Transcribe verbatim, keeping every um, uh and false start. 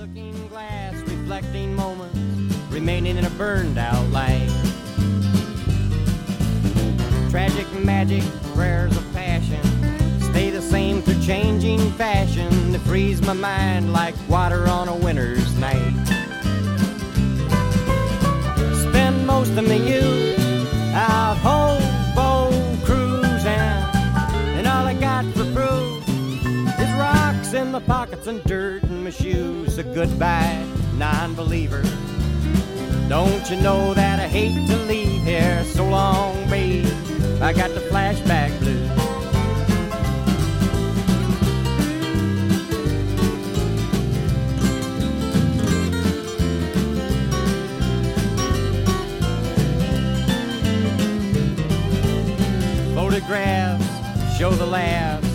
looking glass, reflecting moments, remaining in a burned out light. Tragic magic, prayers of passion, stay the same through changing fashion. They freeze my mind like water on a winter's night. Spend most of my youth out hobo cruising, and all I got for proof is rocks in my pockets and dirt in my shoes. A goodbye, non-believer. Don't you know that I hate to leave here? So long, babe, I got the flashback blues. Photographs show the laughs